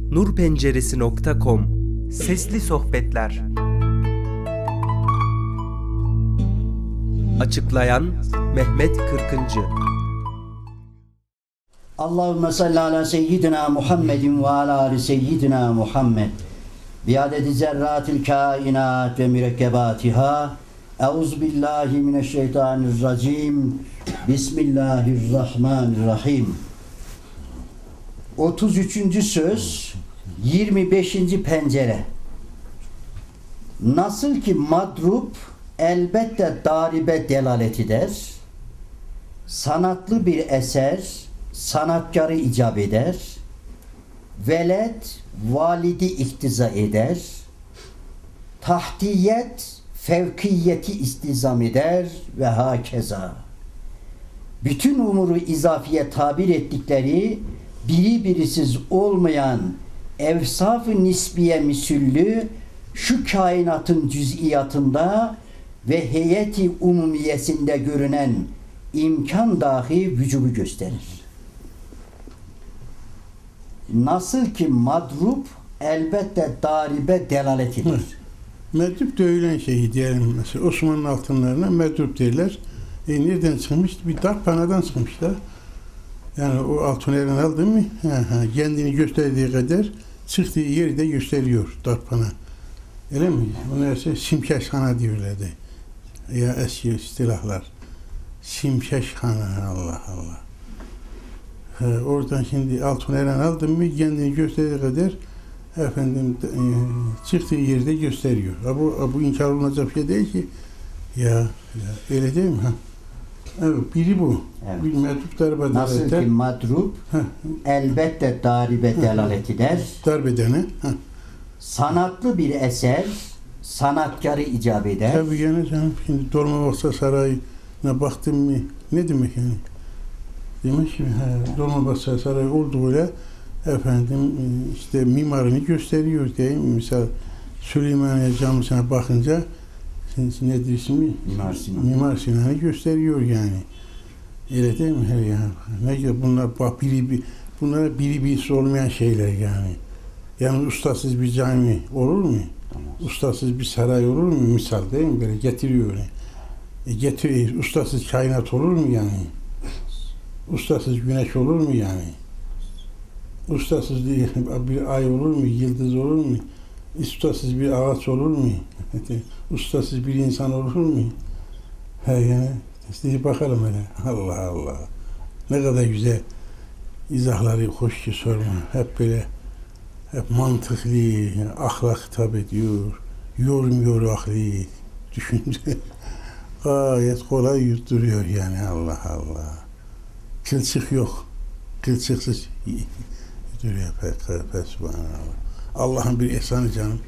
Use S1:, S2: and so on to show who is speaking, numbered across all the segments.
S1: nurpenceresi.com Sesli Sohbetler. Açıklayan Mehmet Kırkıncı.
S2: Allahümme salli ala seyyidina Muhammedin ve ala ali seyyidina Muhammed bi adedi zerratil kainat ve mürekkebatiha. Euzubillahimineşşeytanirracim. Bismillahirrahmanirrahim. 33. söz, 25. pencere. Nasıl ki madrup elbette daribe delalet eder, sanatlı bir eser sanatkarı icap eder, veled validi iktiza eder, tahtiyet fevkiyeti istizam eder ve hakeza. Bütün umuru izafiye tabir ettikleri biri birisiz olmayan evsaf-ı nisbiye misüllü şu kainatın cüz'iyatında ve heyeti umumiyesinde görünen imkan dahi vücubu gösterir. Nasıl ki madrup elbette daribe delalet eder.
S3: Medrup dövülen şeyi diyelim mesela Osmanlı altınlarına medrup derler. Nereden çıkmış? Bir darphanadan çıkmışlar. Yani o altın elden aldı mı kendini gösterdiği kadar çıktığı yeri de gösteriyor darphana. Öyle mi? Ona ise simkeşhana diyorlardı. Ya eski istilahlar. Simkeşhana, Allah Allah. Oradan şimdi altın elden aldı mı kendini gösterdiği kadar efendim çıktığı yeri de gösteriyor. Bu inkar olunacak şey değil ki. Ya öyle değil mi? Evet, biri bu.
S2: Evet.
S3: Bir medrup darbe
S2: Nasıl ki madrup elbette daribe delalet eder.
S3: Darbedene.
S2: Sanatlı bir eser sanatkarı icap eder.
S3: Tabii yani canım. Şimdi Dolmabahçe Sarayı'na baktım mı ne demek yani? Demek ki Dolmabahçe Sarayı olduğuyla efendim işte mimarını gösteriyor değil mi? Mesela Süleymaniye Camisi'ne bakınca nedir ismi? Mimar Sinan'ı gösteriyor yani. Öyle değil mi? Ne bunlar bak bunlara biri birisi olmayan şeyler yani. Yani ustasız bir cami olur mu? Tamam. Ustasız bir saray olur mu? Misal değil mi? Böyle getiriyor. Ustasız kainat olur mu yani? Ustasız güneş olur mu yani? Ustasız bir ay olur mu? Yıldız olur mu? Ustasız bir ağaç olur mu? Ustasız bir insan olur mu? Yani işte bakalım hele. Allah Allah. Ne kadar güzel izahları hoş ki sorma. Hep böyle hep mantıklı, ahlak hitap ediyor. Yormuyor aklı. Düşünce gayet kolay yutturuyor yani. Allah Allah. Kılçık yok. Kılçıksız yutturuyor. Subhanallah. Allah'ın bir ihsanı canım.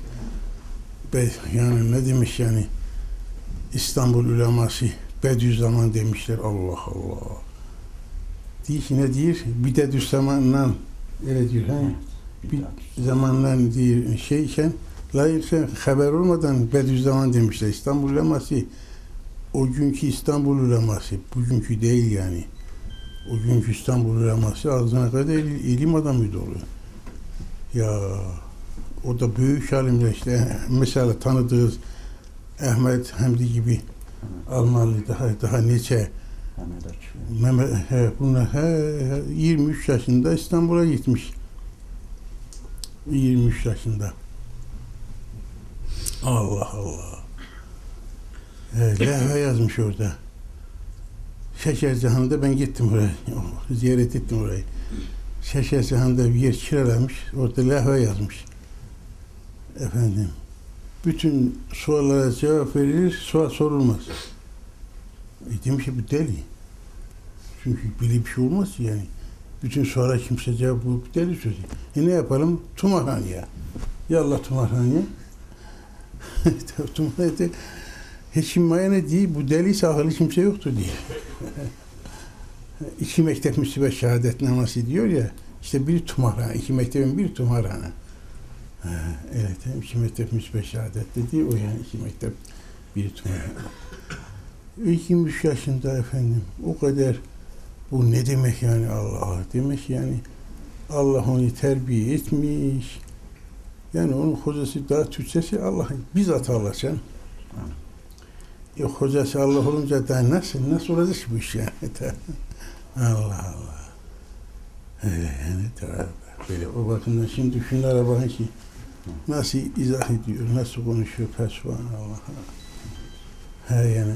S3: Yani ne demiş yani İstanbul uleması Bediüzzaman demişler. Allah Allah. Diyor ki ne diyor? Bidedüzzamandan öyle diyor. Bir zamandan diyor şeyken layıksa haber olmadan Bediüzzaman demişler. İstanbul uleması o günkü İstanbul uleması bugünkü değil yani. O günkü İstanbul uleması ağzına kadar ilim adamıydı oluyor. Ya o da büyük alimler işte mesela tanıdığınız Ahmet Hamdi gibi Almanlı daha nice bunlar 23 yaşında İstanbul'a gitmiş. 23 yaşında. Allah Allah. Levha yazmış orada. Şekercihan'da ben gittim oraya. Ziyaret ettim orayı. Şekercihan'da bir yer kiralamış. Orada levha yazmış. Efendim, bütün sorulara cevap verilir, sual sorulmaz. Demiş ki bu deli. Çünkü böyle bir şey olmaz ki yani. Bütün sorulara kimse cevap bulup deli söylüyor. Ne yapalım? Tımarhaneye. Yallah tımarhaneye. Tımarhanede hekim mayene değil, bu deli sahili kimse yoktur diye. 2 mektep müsibet şehadetnaması diyor ya, işte biri tımarhane, 2 mektebin biri tımarhane. Evet, 2 mektep müsibet şehadet dediği o yani 2 mektep biri tımarhane. 23 yaşında efendim, o kadar bu ne demek yani Allah demek yani Allah onu terbiye etmiş. Yani onun hocası daha Türkçesi Allah'ın bizzat Allah canım. Hocası Allah olunca daha nasıl olacak bu iş yani? Allah Allah. Öyle yani böyle o bakımdan şimdi şunlara bakın ki nasıl izah ediyor, nasıl konuşuyor Subhanallah. Yani.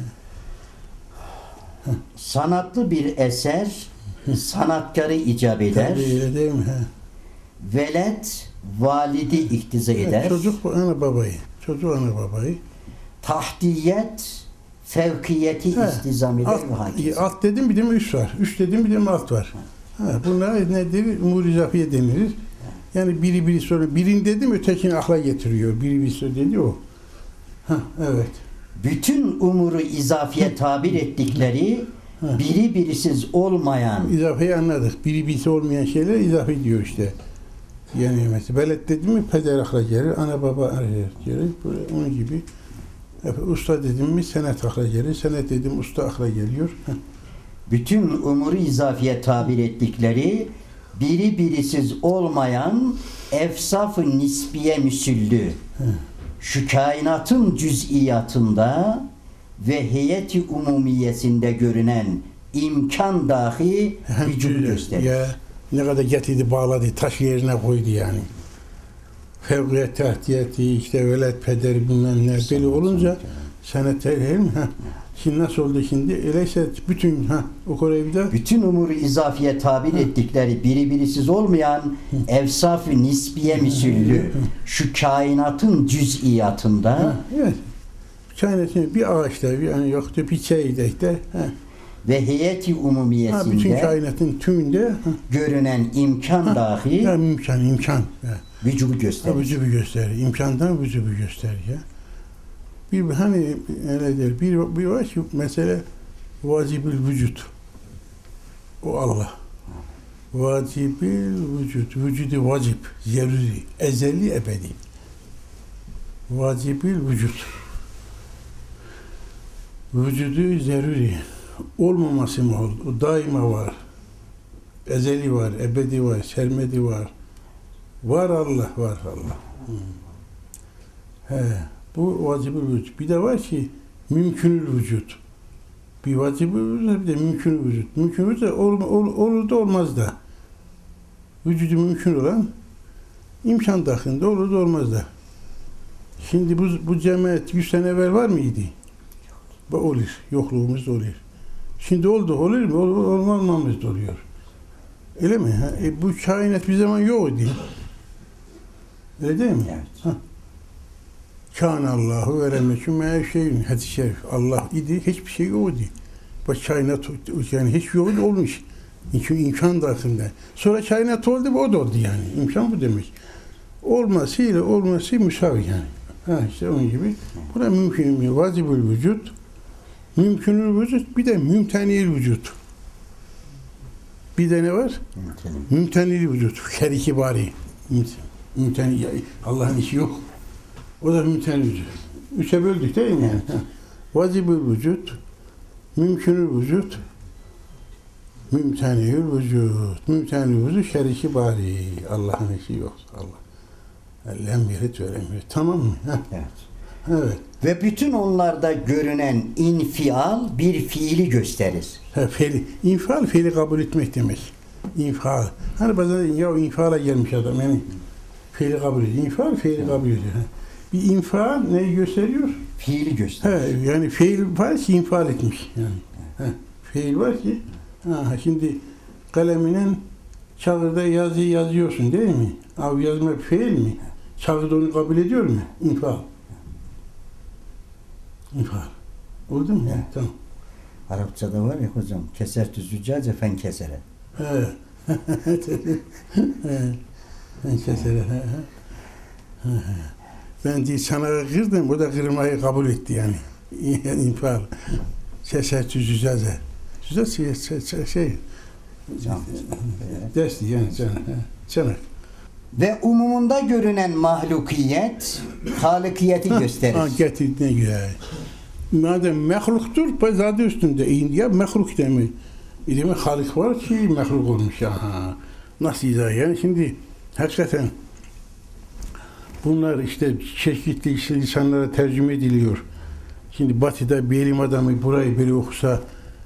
S2: Sanatlı bir eser sanatkarı icap eder.
S3: Tabii öyle değil mi?
S2: Velet validi iktiza eder.
S3: Çocuk ana babayı. Çocuk ana babayı.
S2: Tahtiyet fevkiyeti istizam eder ve hakeza.
S3: Alt dedim bir de üst var. Üst dedim bir de alt var. Bunlar nedir? Umur izafiye denilir. Yani biri sonra birini dedim ötekini akla getiriyor. Biri sonra dedi o. Evet.
S2: Bütün umuru izafiye tabir ettikleri birisiz olmayan.
S3: İzafeyi anladık. Birisi olmayan şeyler izafe diyor işte. Yani mesela velet dedim mi peder akla gelir, ana baba akla gelir. Böyle onun gibi. Usta dedim mi senet akla gelir, senet dedim usta akla geliyor.
S2: Bütün umuru izafiye tabir ettikleri birisiz olmayan efsaf-ı nisbiye müsüllü şu kainatın cüz'iyatında ve heyeti umumiyesinde görünen imkan dahi vücudu gösterir.
S3: Ya, ne kadar getirdi bağladı, taş yerine koydu yani. Fevkiyet, tahtiyeti, işte velet, peder bilmem ne böyle olunca senet değil mi? Şimdi nasıl oldu şimdi? Öyleyse bütün o Kore'de
S2: bütün umuru izafiye tabir ettikleri birisiz olmayan efsaf-ı nisbiye misüllü şu kainatın cüz'iyatında
S3: evet. Kainatın bir ağaçta, yani yoktu bir çeyirdekte
S2: ve heyeti umumiyesinde
S3: bütün kainatın tümünde
S2: görünen imkan dahi
S3: imkan
S2: vücubu gösterir.
S3: Vücubu gösterir. İmkandan vücubu gösterir ya. Bir hani nedir? Bir var ki mesele vacibül vücut. O Allah. Vacibül vücut. Vücudu vacip. Zeruri. Ezeli ebedi. Vacibül vücut. Vücudu zeruri. Olmaması mı oldu? O daima var. Ezeli var. Ebedi var. Sermedi var. Var Allah. Var Allah. Bu vacibül vücut. Bir de var ki mümkünül vücut. Bir vacibül vücut bir de mümkünül vücut. Mümkün vücut olur da olmaz da. Vücudu mümkün olan imkan dahilinde olur da olmaz da. Şimdi bu cemaat 100 sene evvel var mıydı? Olur. Yokluğumuz da olur. Şimdi oldu. Olur mu? Olmamamız da oluyor. Öyle mi? Bu kainat bir zaman yok idi. Öyle değil mi?
S2: Evet.
S3: Kâne Allahu ve remeküm her şeyin hadis-i şerif. Allah idi, hiçbir şey yoktu. Bak kainat yani hiç yoktu olmuş. Çünkü imkan dahilinde. Sonra kainat oldu, o da oldu yani. İmkan bu demek. Olması müsavi yani. İşte onun gibi. Bu da mümkün, vacibül vücut, mümkünül vücut, bir de mümtenil vücut. Bir de ne var? Mümtenil vücut. Her bari. Mümtenil. Allah'ın işi yok. O da mümtenil vücut. Üçe böldük değil mi? Evet. Vacibül vücut, mümkünül vücut, mümtenil vücut. Mümtenil vücut şeriki bari. Allah'ın işi yok. Allah. Lem yerit ve lem yerit. Tamam mı?
S2: Evet.
S3: Evet.
S2: Ve bütün onlarda görünen infial bir fiili gösterir.
S3: İnfial fiili kabul etmek demek. İnfial. Hani bazen ya infiala gelmiş adam yani fiili kabul ediyor. İnfial fiili kabul ediyor. Bir infial neyi gösteriyor?
S2: Fiili gösterir.
S3: Yani fiil var ki infial etmiş. Yani. Fiil var ki şimdi kaleminin çağırda yazıyı yazıyorsun değil mi? Abi yazmak fiil mi? Çağırda onu kabul ediyor mu? İnfial. İnfial. Oldu mu?
S2: Evet.
S3: Tamam.
S2: Arapçada var ya hocam, kesertü züccace fen kesere.
S3: Ben kesere. Ben değil sana kırdım, o da kırmayı kabul etti yani. İnfial. Kesertü züccace. Züccace şey. Desti yani çanak.
S2: Ve umumunda görünen mahlukiyet, halikiyeti gösterir.
S3: Getirdiğine göre. Madem mehluktur, zaten üstünde. Ya mehluk demek. Demek halik var ki mehluk olmuş. nasıl izah yani şimdi hakikaten bunlar işte çeşitli lisanlara tercüme ediliyor. Şimdi Batı'da bir ilim adamı burayı böyle okusa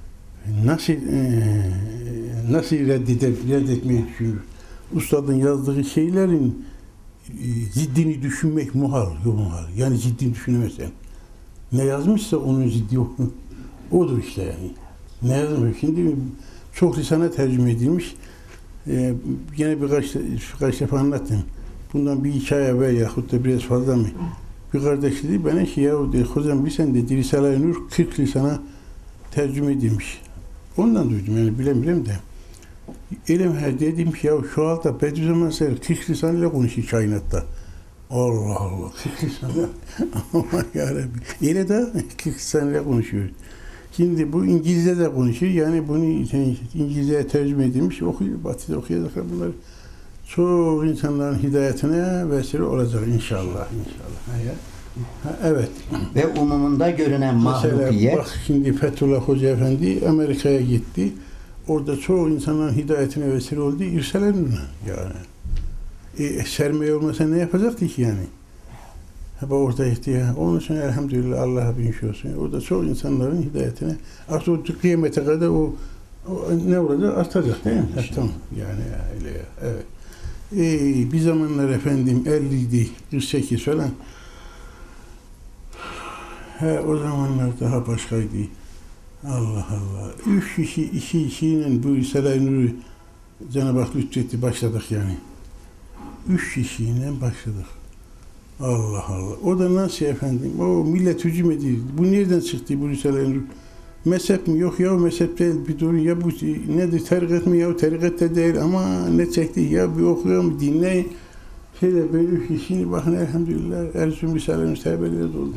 S3: nasıl reddetmeyi düşünür? Ustadın yazdığı şeylerin ziddini düşünmek muhal. Yani ciddini düşünemezsen. Ne yazmışsa onun ciddi odur işte yani. Ne yazmış? Şimdi çok lisana tercüme edilmiş. Yine birkaç defa anlattım. Bundan bir hikaye evvel yahut da biraz fazla mı? Bir kardeş dedi bana ki yahu dedi, hocam bilsen dedi Risale-i Nur 40 lisana tercüme edilmiş. Ondan duydum yani bilemiyorum da. Elim dedim ki ya şu halde Bediüzzaman Said 40 lisanıyla konuşuyor kainatta. Allah Allah 40 lisanıyla. Aman yarabbim. Öyle de 40 lisanıyla konuşuyor. Şimdi bu İngilizce de konuşuyor. Yani bunu İngilizceye tercüme edilmiş. Okuyor. Batı'da okuyacaklar bunlar. Çok insanların hidayetine vesile olacak inşallah. Evet.
S2: Ve umumunda görünen mahlukiyet.
S3: Mesela bak şimdi Fethullah Hoca Efendi Amerika'ya gitti. Orada çoğu insanların hidayetine vesile oldu. İrselenirler yani. Sermaye olmasa ne yapacaktı ki yani? Hep orada ya. Onun için elhamdülillah Allah'a bin şükür olsun. Orada çoğu insanların hidayetine artık o kıyamete kadar o ne olacak? Artacak değil mi? Tamam. Yani öyle ya. Evet. Bir zamanlar efendim 50'di, 48 falan. O zamanlar daha başkaydı. Allah Allah. 3 kişi, 2 kişiyle bu Risale-i Nur'u Cenab-ı Hak lütfetti, başladık yani. 3 kişiyle başladık. Allah Allah. O da nasıl efendim? O millet hücum ediyor. Bu nereden çıktı bu Risale-i Nur? Mezhep mi? Yok ya mezhep değil. Bir durun ya bu nedir? Tarikat mi? Ya tarikat da değil ama ne çekti? Ya bir okuyor mu? Dinleyin. Şöyle böyle 3 kişini bakın elhamdülillah. Erzum Risale-i Nur tevbeleri doldu.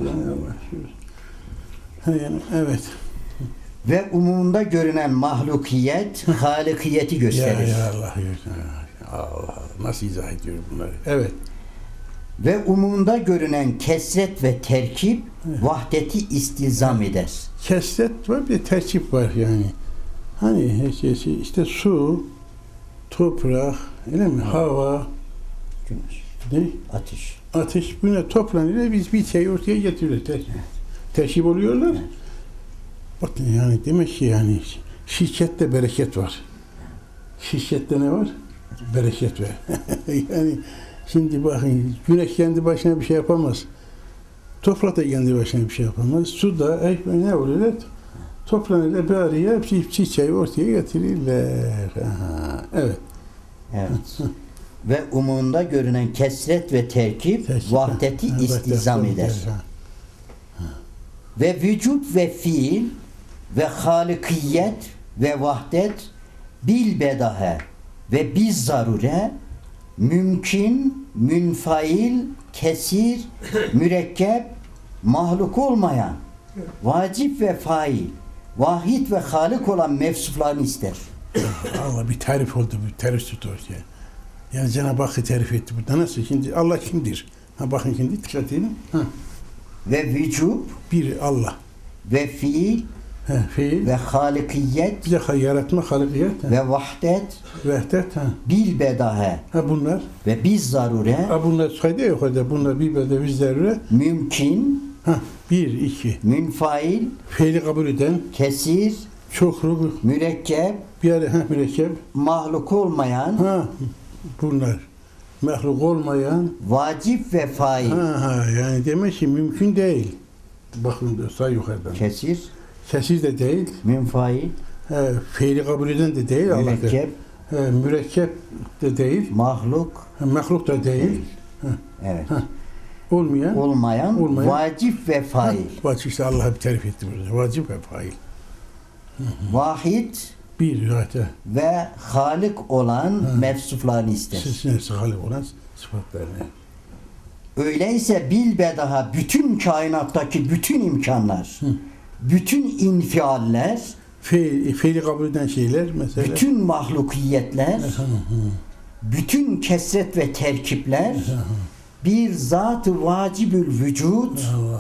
S3: Yani evet.
S2: Ve umumunda görünen mahlukiyet, halikiyeti gösterir.
S3: Ya Allah, Allah nasıl izah ediyor bunları? Evet.
S2: Ve umumunda görünen kesret ve terkip, vahdeti istilzam eder.
S3: Kesret var, bir de terkip var yani. Hani işte su, toprak, öyle mi? Hava,
S2: Güneş,
S3: ne? Ateş. Buna toplanıyor, biz bir şey ortaya getiriyoruz. Terkip oluyorlar. Yani demek ki yani şirkette bereket var. Şirkette ne var? Bereket var. Yani şimdi bakın güneş kendi başına bir şey yapamaz. Toprak da kendi başına bir şey yapamaz. Su da ne oluyor? Toplanırlar bir araya çiçeği ortaya getirirler. Aha, evet.
S2: Ve umumunda görünen kesret ve terkip vahdeti istizam eder. Ve vücut ve fiil ve halikiyet ve vahdet bil bedahe ve biz zarure mümkün, münfail, kesir, mürekkep, mahluk olmayan, vacip ve fail, vahid ve halik olan mevsuflarını ister.
S3: Allah bir tarif oldu, bir tarif tuttu ortaya. Yani Cenab-ı Hakk'ı tarif etti. Burada nasıl? Şimdi Allah kimdir? Ha bakın şimdi dikkat edin.
S2: Ve vücub
S3: bir Allah.
S2: Ve fiil
S3: fiil
S2: ve halikiyet
S3: bir de yaratma halikiyet
S2: ve vahdet bil bedahe
S3: bunlar
S2: ve biz zarure
S3: bunlar sayıda yok orada bunlar bir bede biz zarure
S2: mümkün
S3: bir iki
S2: münfail
S3: fiili kabul eden
S2: kesir
S3: çokluk
S2: mürekkep
S3: bir ara mürekkep
S2: mahluk olmayan
S3: bunlar mahluk olmayan
S2: vacip ve fail
S3: yani demek ki mümkün değil. Bakın da say yukarıdan. Kesir de değil.
S2: Münfail.
S3: Fiili kabul eden de değil.
S2: Mürekkep.
S3: Mürekkep de değil.
S2: Mahluk.
S3: Mahluk da değil.
S2: Evet.
S3: Olmayan.
S2: Vacip ve fail.
S3: Vacip işte Allah'a bir tarif etti burada. Vacip ve fail.
S2: Vahid.
S3: Bir zaten.
S2: Ve halik olan mevsuflarını ister.
S3: Sizin halik olan sıfatlarını.
S2: Öyleyse bilbedaha bütün kainattaki bütün imkanlar, bütün infialler,
S3: fiili kabul eden şeyler mesela,
S2: bütün mahlukiyetler, bütün kesret ve terkipler, bir zat-ı vacibül vücud,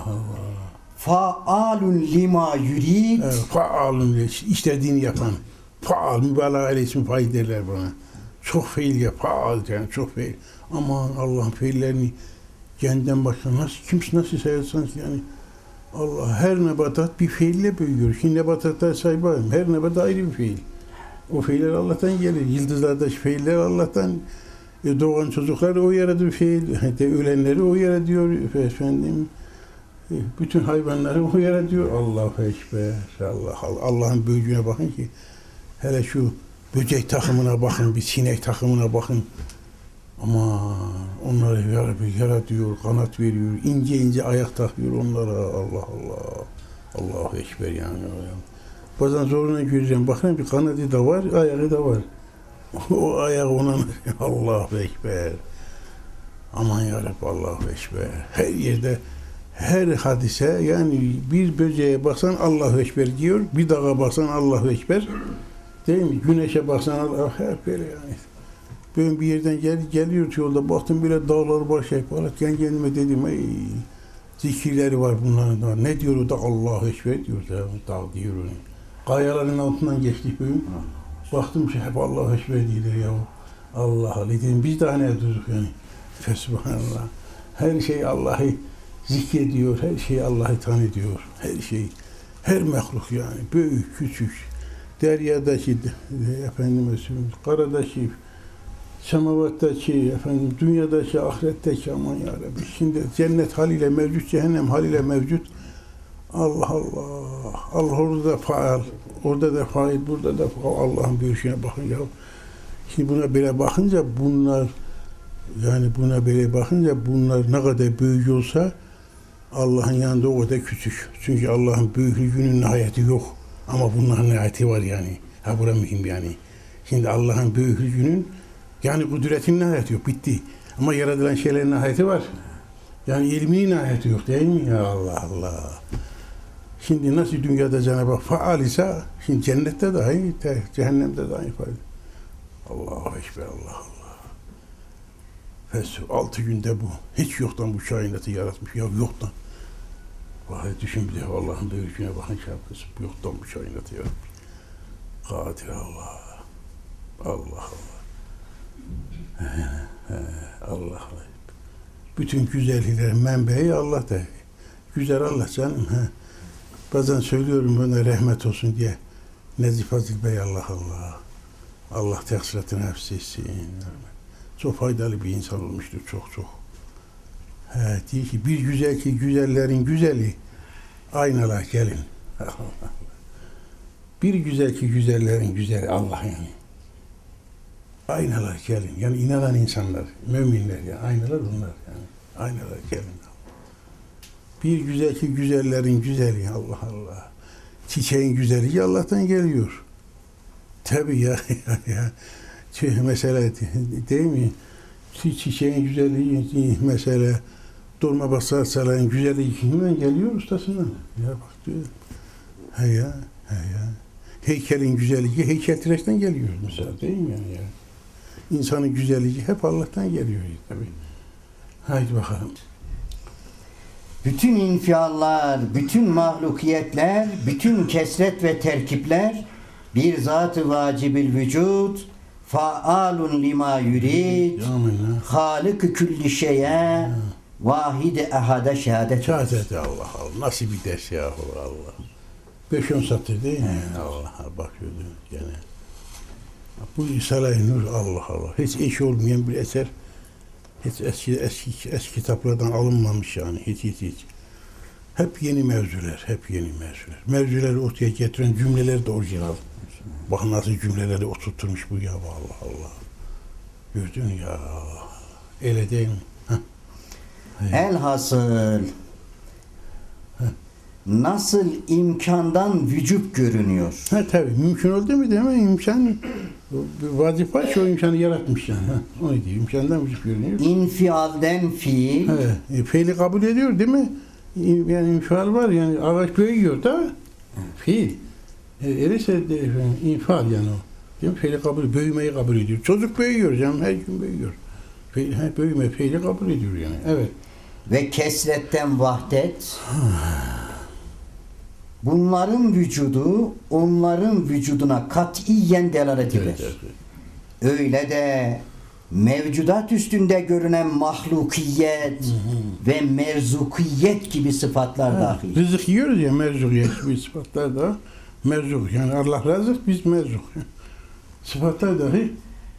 S2: faalun lima yurid,
S3: faalun istediğini yapan, faal mübalağa ile ismi fail derler buna. Çok fiil yapar yani çok fiil. Aman Allah'ın fiillerini kendinden başka nasıl sayarsan yani Allah her nebatat bir fiille büyüyor. Şimdi nebatatlar saybayım. Her nebat ayrı bir fiil. O fiiller Allah'tan gelir. Yıldızlardaki fiiller Allah'tan. Doğan çocuklar o yaratıyor fiil. Ölenleri o yaratıyor efendim. Bütün hayvanları o yaratıyor. Allahu Ekber. Allah'ın büyüklüğüne bakın ki hele şu böcek takımına bakın, bir sinek takımına bakın. Ama onları yaratıyor, kanat veriyor, ince ince ayak takıyor onlara. Allah Allah. Allahu Ekber yani. Bazen zoruna göreceğim. Bakın bir kanadı da var, ayağı da var. O ayak ona Allahu Ekber. Aman yarabbim Allahu Ekber. Her yerde her hadise yani bir böceğe baksan Allahu Ekber diyor, bir dağa baksan Allahu Ekber. Değil mi? Güneşe baksan Allah hep böyle yani. Ben bir yerden geliyor yolda baktım böyle dağlar var şey falan. Kendime dedim ey zikirleri var bunların. Ne diyor o da Allahu Ekber diyor da dağ diyor. Kayaların altından geçtik bugün. Baktım ki hep Allahu Ekber diyor ya. Allah dedim biz daha ne durduk yani. Fesubhanallah. Her şey Allah'ı zikrediyor, her şey Allah'ı tanıtıyor. Her şey, her mahluk yani büyük, küçük. Deryadaki efendim karadaki semavattaki efendim dünyadaki ahiretteki aman ya Rabbi. Şimdi cennet haliyle mevcut, cehennem haliyle mevcut. Allah Allah. Allah orada da faal, orada da fail, burada da faal. Allah'ın büyüklüğüne bakın ya. Şimdi buna böyle bakınca bunlar ne kadar büyük olsa Allah'ın yanında o kadar küçük. Çünkü Allah'ın büyüklüğünün nihayeti yok. Ama bunların nihayeti var yani. Ha bura mühim yani. Şimdi Allah'ın büyüklüğünün yani kudretinin nihayeti yok. Bitti. Ama yaratılan şeylerin nihayeti var. Yani ilminin nihayeti yok değil mi? Ya Allah Allah. Şimdi nasıl dünyada Cenab-ı Hak faal ise şimdi cennette dahi, cehennemde dahi faal. Allahu Ekber Allah Allah. Fesur 6 günde bu. Hiç yoktan bu kainatı yaratmış. Ya yoktan. Vallahi düşün bir de Allah'ın büyüklüğüne bakın şapkası. Yoktan bu kainatı yaratmış. Kadir Allah. Allah Allah. Allah Allah. Bütün güzelliklerin menbeyi Allah da. Güzel Allah canım. Bazen söylüyorum bana rahmet olsun diye. Nezih Fazıl Bey Allah Allah. Allah teksiratını hafifletsin. Çok faydalı bir insan olmuştur çok. Diyor ki bir güzel ki güzellerin güzeli aynalar gelin. Bir güzel ki güzellerin güzeli Allah yani. Aynalar gelin. Yani inanan insanlar, müminler yani. Aynalar bunlar yani. Aynalar gelin. Bir güzel ki güzellerin güzeli Allah Allah. Çiçeğin güzelliği Allah'tan geliyor. Tabii ya. Mesela değil mi? Çiçeğin güzelliği mesela dolma basarsaların güzelliği kimden geliyor? Ustasından. Ya bak diyor. Ya. Heykelin güzelliği heykeltıraştan geliyor mesela değil mi yani? İnsanın güzelliği hep Allah'tan geliyor tabii. Haydi bakalım.
S2: Bütün infiallar, bütün mahlukiyetler, bütün kesret ve terkipler bir zat-ı vacibil vücut, faalun lima yurid, halik-i külli şeye, vahid-i ehade şehadet.
S3: Şehadet Allah Allah. Nasıl bir ders ya Allah. 5-10 satır değil mi? Allah'a bakıyordum gene. Bu Risale-i Nur Allah Allah. Hiç eş olmayan bir eser. Hiç eski kitaplardan alınmamış yani. Hiç. Hep yeni mevzular. Mevzuları ortaya getiren cümleler de orijinal. Bak nasıl cümleleri oturtmuş bu ya Allah Allah. Gördün ya. Öyle değil mi?
S2: Elhasıl nasıl imkandan vücut görünüyor.
S3: Tabii mümkün oldu mu değil mi? İmkan vazife şu imkanı yaratmış yani. O diyor. İmkandan vücut görünüyor.
S2: İnfialden fiil.
S3: Fiili kabul ediyor değil mi? Yani infial var yani ağaç büyüyor da fiil. Öyleyse infial yani o. Değil mi? Fiili kabul, büyümeyi kabul ediyor. Çocuk büyüyor canım, her gün büyüyor. Büyüme, fiili kabul ediyor yani. Evet.
S2: Ve kesretten vahdet. Bunların vücudu onların vücuduna katiyen delalet eder.
S3: Evet.
S2: öyle de mevcudat üstünde görünen mahlukiyet ve merzukiyet gibi sıfatlar dahi.
S3: Rızık yiyoruz ya, merzukiyet gibi sıfatlar da merzuk. Yani Allah razık, biz merzuk. Sıfatlar dahi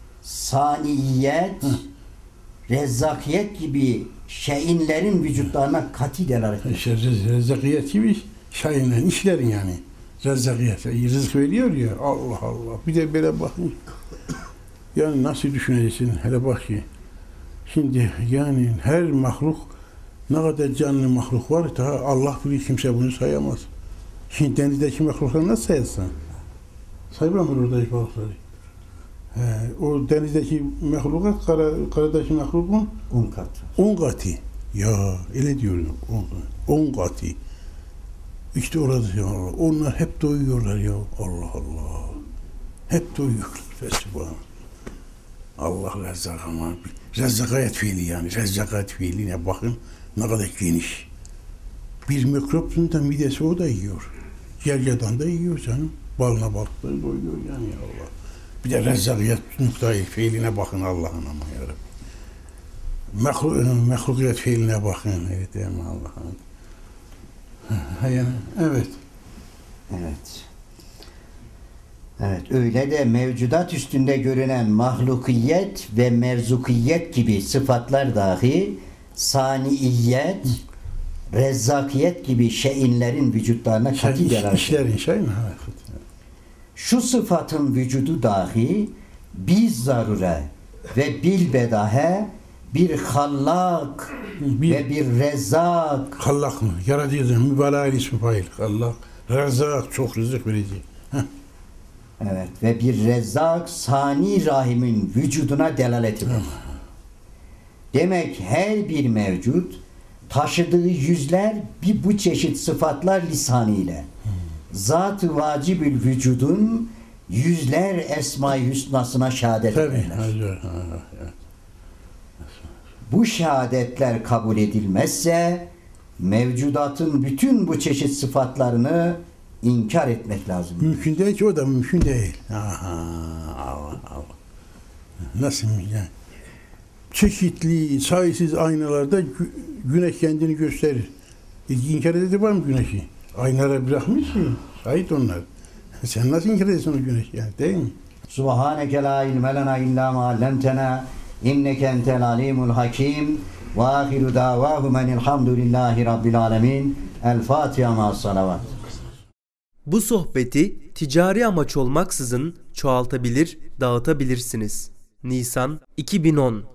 S2: Saniyet, rezzakiyet gibi şeyinlerin vücutlarına kati delalet eder.
S3: işte rezzakiyet gibi şeyinlerin, işlerin yani. Rezzakiyet. Rızık veriyor ya, Allah Allah. Bir de böyle bakın. Yani nasıl düşüneceksin? Hele bak ki. Şimdi yani her mahluk, ne kadar canlı mahluk var da Allah bilir, kimse bunu sayamaz. Şimdi denizdeki mahlukları nasıl sayarsan? Saymam mı oradaki balıkları? O denizdeki mahlukat, karadaki mahlukun
S2: 10 kat.
S3: 10 katı. Ya öyle diyorum. 10 katı. İşte orada ya Allah. Onlar hep doyuyorlar ya. Allah Allah. Hep doyuyorlar. Fesubhan. Allah rezzak ama. Rezzakayet fiili yani. Rezzakayet fiiline bakın ne kadar geniş. Bir mikropun da midesi o da yiyor. Gergedan da yiyor canım. Balına balıkları doyuyor yani ya Allah. Bir de rezzakiyet noktayı fiiline bakın Allah'ın ama yarabbim. Mehlukiyet fiiline bakın. Evet yani Allah'ın. Yani, evet.
S2: Evet. Evet, öyle de mevcudat üstünde görünen mahlukiyet ve merzukiyet gibi sıfatlar dahi saniyet, rezzakiyet gibi şeyinlerin vücutlarına kati delalet.
S3: İşlerin şeyin.
S2: Şu sıfatın vücudu dahi biz zarure ve bilbedahe bir hallak ve bir rezzak.
S3: Hallak mı? Yaratıcı, mübalağa ismi fail. Hallak, rezzak, çok rızık verici.
S2: Evet, ve bir rezzak sani rahimin vücuduna delalet eder. Demek her bir mevcut taşıdığı yüzler bir bu çeşit sıfatlar lisanıyla zat-ı vacibül vücudun yüzler esma-i hüsnasına şehadet ederler. Bu şehadetler kabul edilmezse mevcudatın bütün bu çeşit sıfatlarını inkar etmek lazım.
S3: Mümkün değil ki, o da mümkün değil. Aha, Allah Allah. Nasıl yani? Çeşitli, sayısız aynalarda güneş kendini gösterir. İnkar edildi var mı güneşi? Aynalara bırakmış ki, şahit onlar. Sen nasıl inkar edersin o güneşi yani, değil mi?
S2: Subhaneke la ilme lena illa ma allamtena inneke entel alimul hakim ve ahiru davahum enilhamdülillahi rabbil alemin. El Fatiha ma'as salavat.
S1: Bu sohbeti ticari amaç olmaksızın çoğaltabilir, dağıtabilirsiniz. Nisan 2010